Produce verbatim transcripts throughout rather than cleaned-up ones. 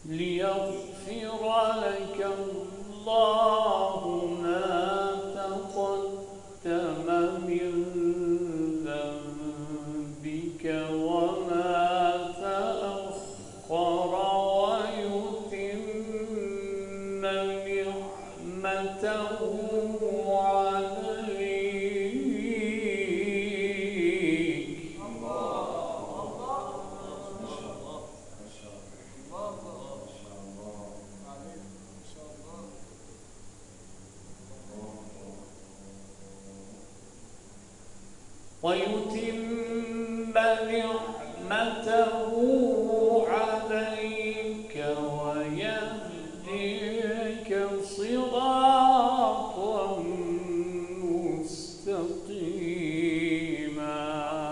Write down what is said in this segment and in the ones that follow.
ليغفر لك الله ما تقدم من ذنبك وما تأخر ويتم نعمته ويتم نعمته عليك ويهديك صراطا مستقيما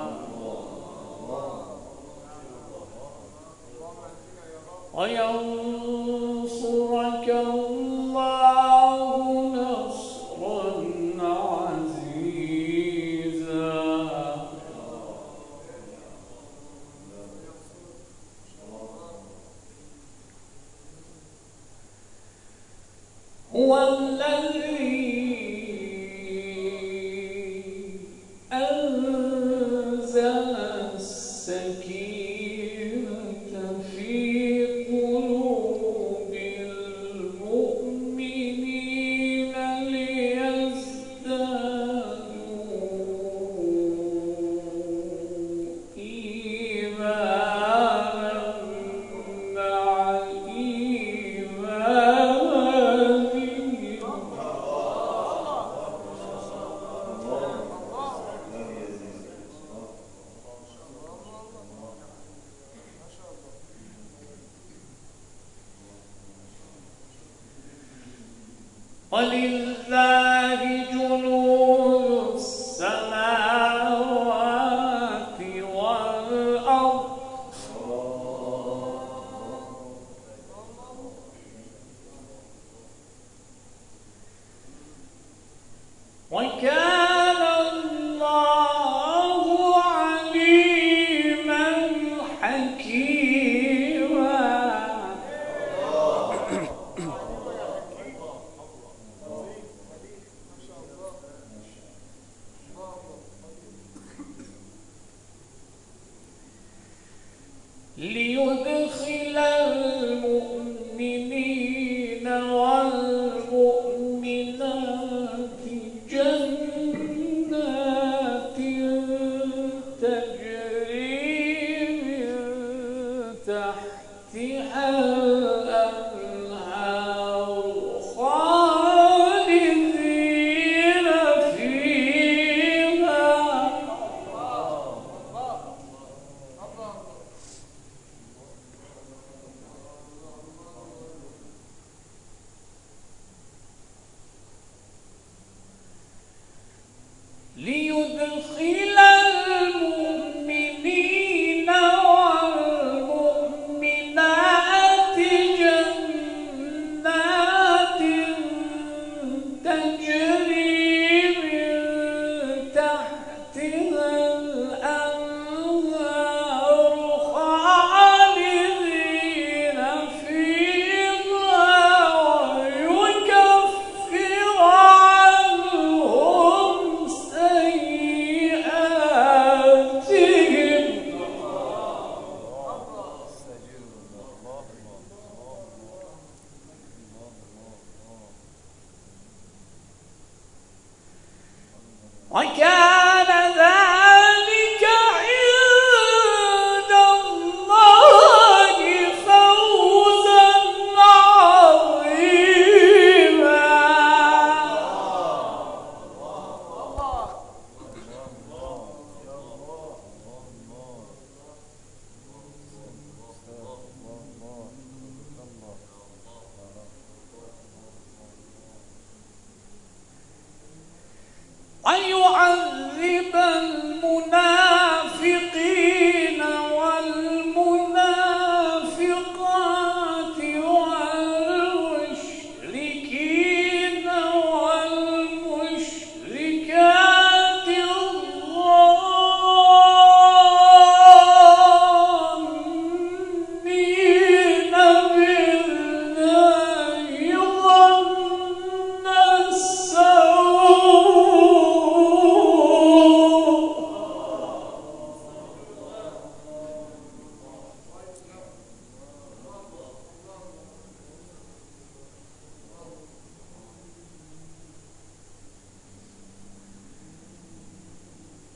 وينصرك الله نصرا هو الذي أنزل السكينة في قلوب المؤمنين ليزدادوا إيمانا مع ولله جنود السماوات والأرض وكان الله عليما حكيما ليدخل المؤمنين والمؤمنات جنات تجري من تحتها الأنهار خالدين فيها ليدخل المؤمنين والمؤمنات جنات تجري من تحتها الأنهار خالدين فيها ويكفر عنهم وكان ذلك عند الله فوزا عظيما ويعذب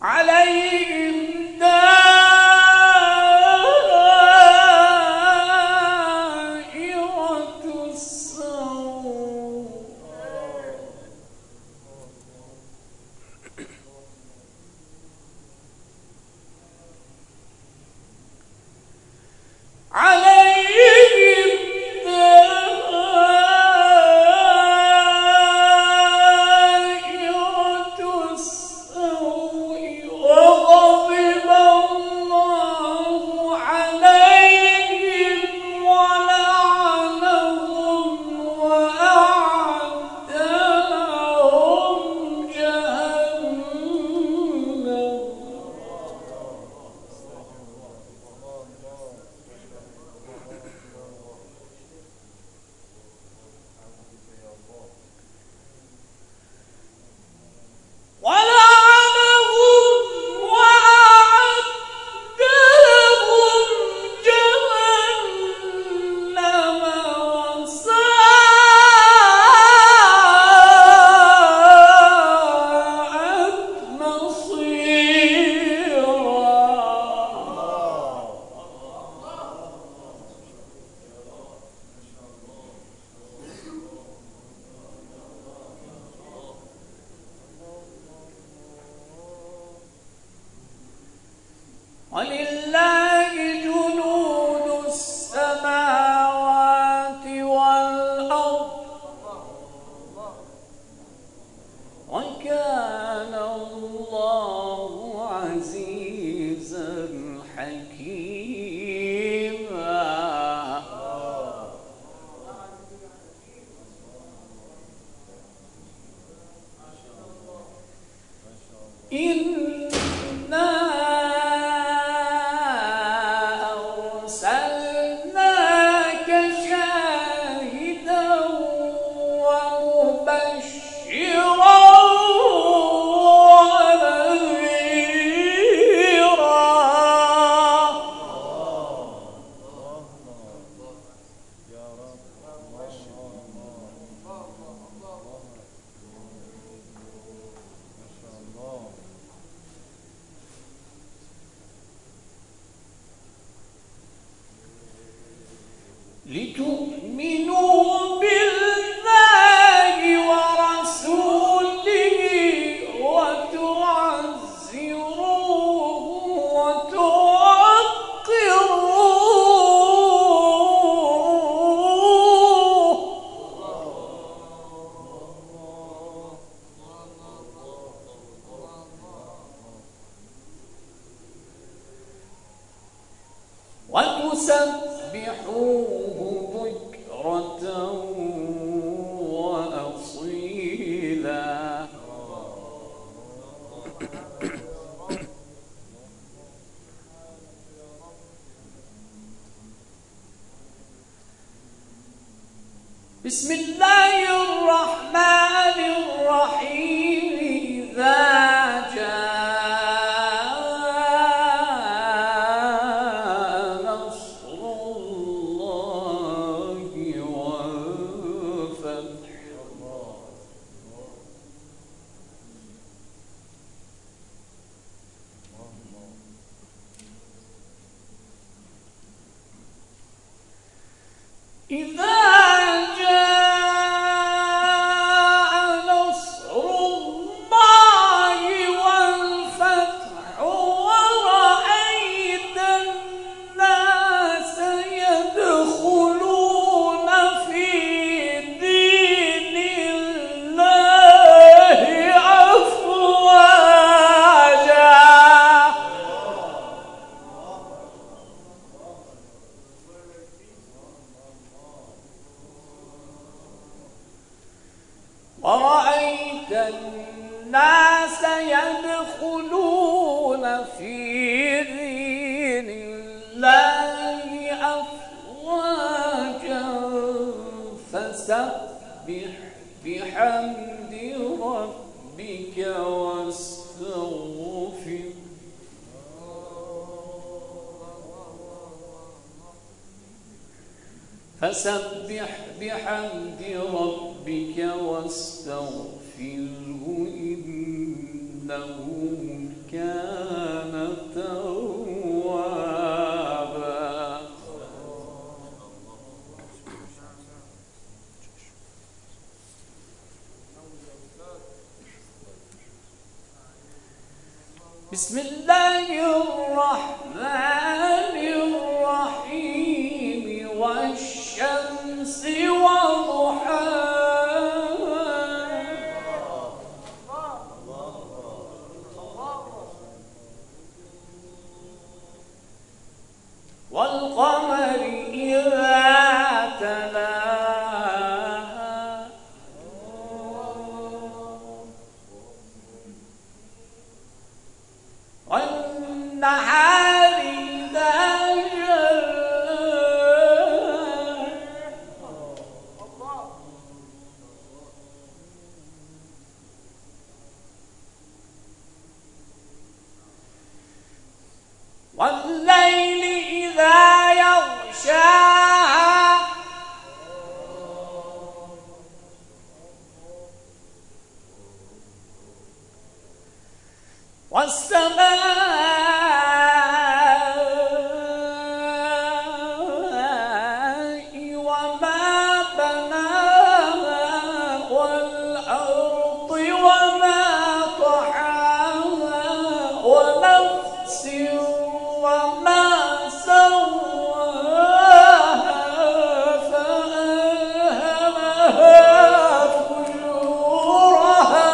عليهم دائرة السوء عليهم دائرة السوء وغضب الله عليهم ولعنهم وأعد لهم جهنم ولعنهم وأعد لهم جهنم وساءت مصيرا ولله جنود السماوات والأرض وكان الله عزيزا حكيما إنا أرسلناك شاهدا ومبشرا ونذيرا لتؤمنوا بالله ورسوله وتعزروه وتوقروه وتسبحوه بكرة وأصيلا بسم الله الرحمن الرحيم إذا جاء نصر الله والفتح إذا جاء نصر الله والفتح ورأيت الناس يدخلون في دين الله أفواجا ورأيت الناس يدخلون في دين الله أفواجا فسبح بحمد ربك واستغفر فسبح بحمد ربك واستغفره إنه كان توابا. بسم الله الرحمن الرحيم والشمس وضحاها والقمر إذا تلاها والنهار إذا جلاها والليل إذا يغشاها والسماء وما بناها والأرض وما طحاها ونفس وما سواها فألهمها فجورها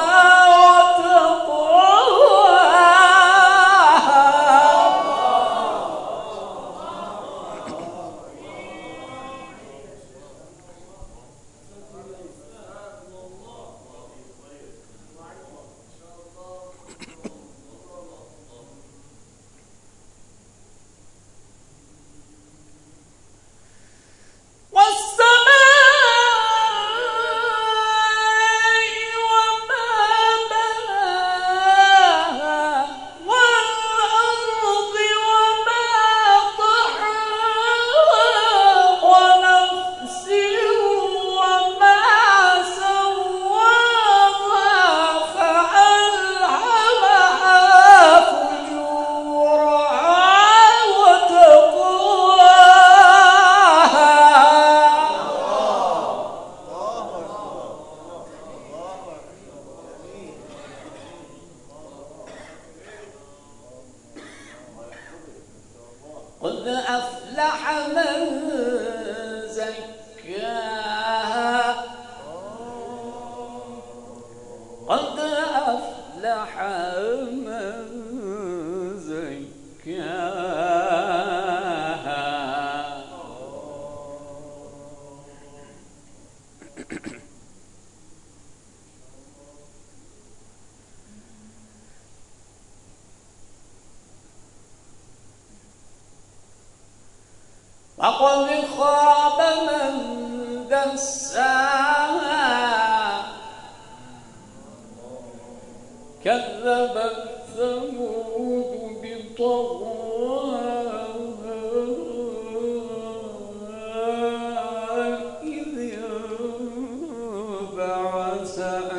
قد أفلح من زكاها قد أفلح من زكاها وقد خاب من دساها كذبت ثمود بطغواها إذ انبعث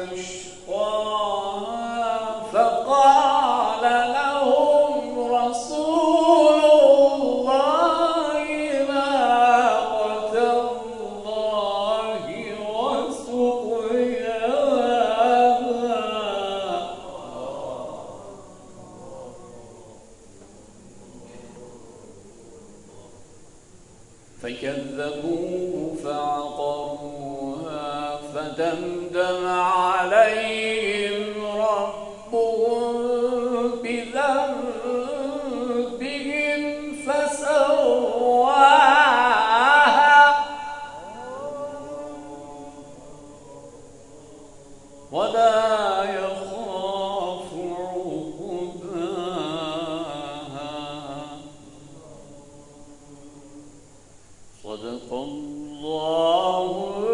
أشقاها فقال لهم رسول الله ناقة الله وسقياها فكذبوه فعقروها فدمدم عليهم ربهم بذنبهم فسواها ولا يخاف عقباها. صدق الله